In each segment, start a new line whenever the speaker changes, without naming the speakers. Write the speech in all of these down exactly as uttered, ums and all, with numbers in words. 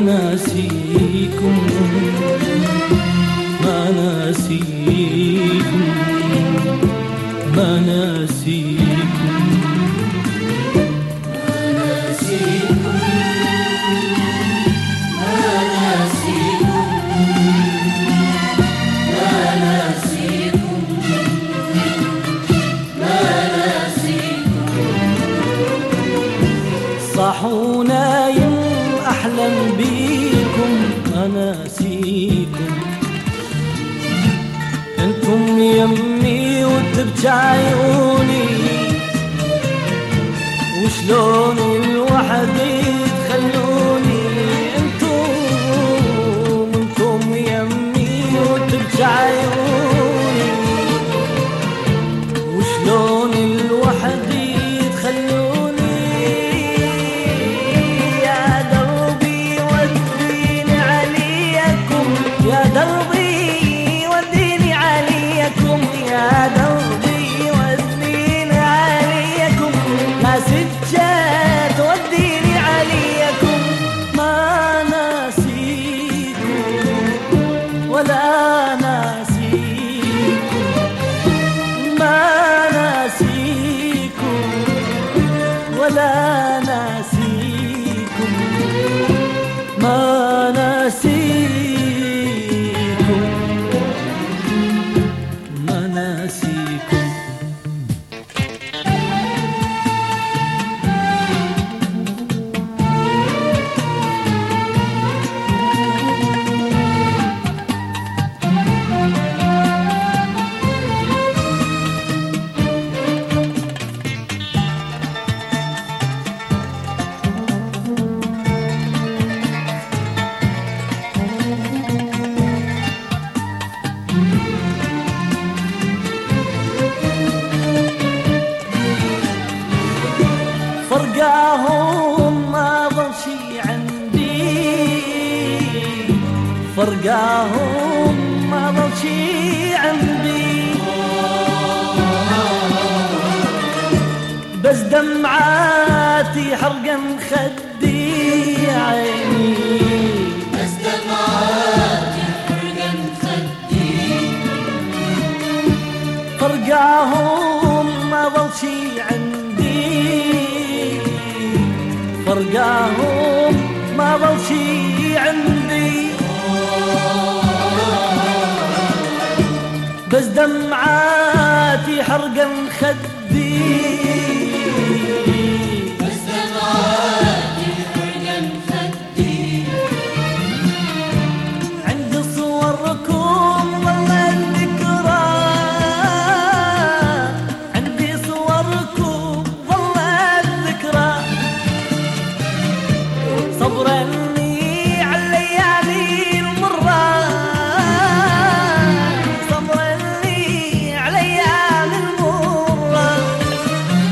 ناسيكم ما ناسيكم ما ناسيكم صاح ونايم أحلم بيكم ما ناسيكم انتم يمي وتبكي عيوني وشلون الوحدي تخلوني انتم انتم يمي وتبكي عيوني وشلون الوحدي تخلوني يا دربي وديني عليكم يا دربي وديني عليكم يا دربي وديني عليكم لا سجاد وديني عليكم ما ناسيكم ولا ناسيكم ما ناسيكم ولا ناسيكم ما ناسيكم ما ناسيكم فرقاهم ما ظل شي عندي فرقاهم ما ظل شي عندي بس دمعاتي حرقا خدي عيني
بس دمعاتي حرقا خدي
فرقاهم ما ظل شي عندي فرقاهم ما ظل شي عندي بس دمعاتي حرقا خدي
بس دمعاتي حرقا خدي
عندي صوركم والله الذكرى عندي صوركم والله الذكرى صبرني على الليالي المرة صبرني على الليالي المرة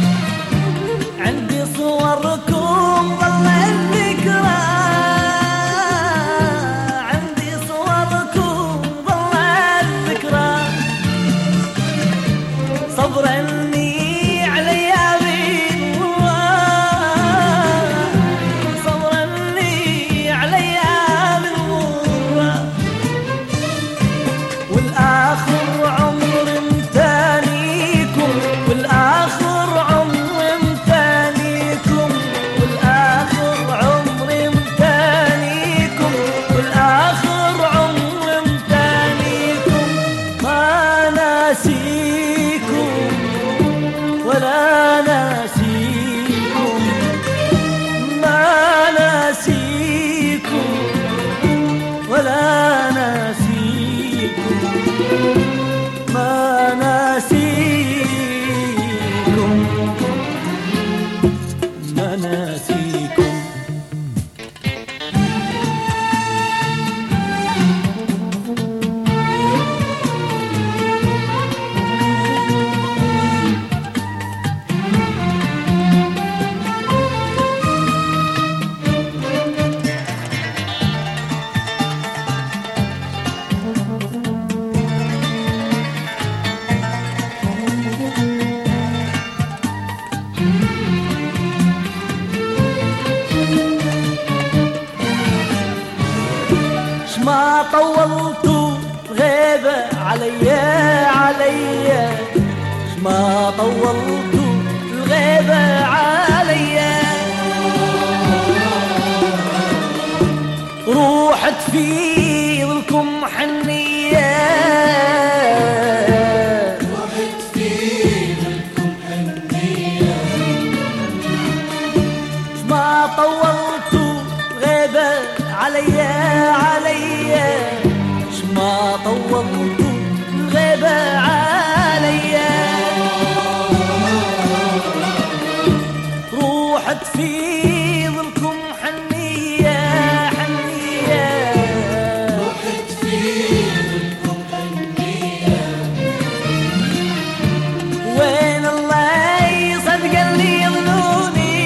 طولت غيبة عليا عليا ما طولت الغيبة عليا روحت في ظلكم حنية
روحت في ظلكم حنية
ما طولت غيبة عليا عليا ما طولت الغيبة عليا روحت في ظلكم حنية حنية
روحت في ظلكم حنية
وين الله يصدق اللي ظنوني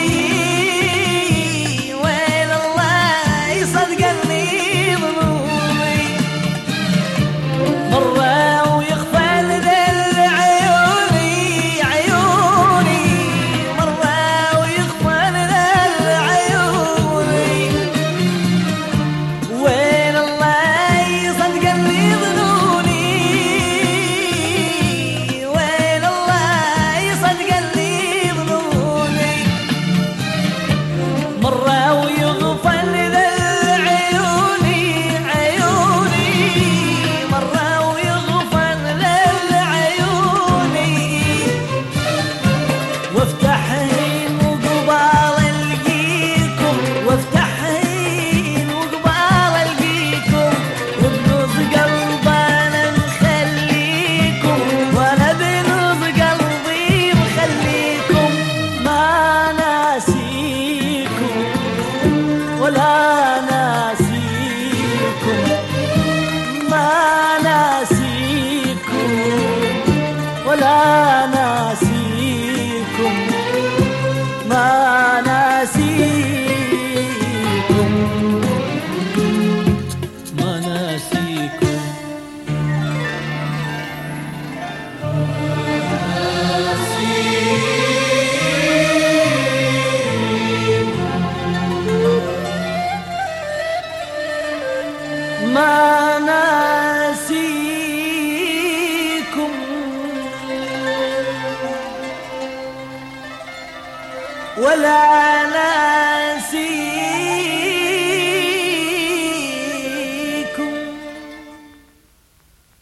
وين الله يصدق اللي ظنوني مرة ويخفى لذل عيوني عيوني مرة ويخفى لذل عيوني وين الله يصدق اللي ظنوني وين الله يصدق اللي ظنوني مرة ويغفل لذل عيوني عيوني مرة ويغفل لذل عيوني وافتح عين وقبال القيكم وافتح عين وقبال القيكم وبنص قلب انا مخليكم وانا بنص قلبي مخليكم ما ناسيكم ولا ناسيكم ما ناسيكم ولا ناسيكم ما ناسيكم ما ناسيكم ما ناسيكم ولا ناسيكم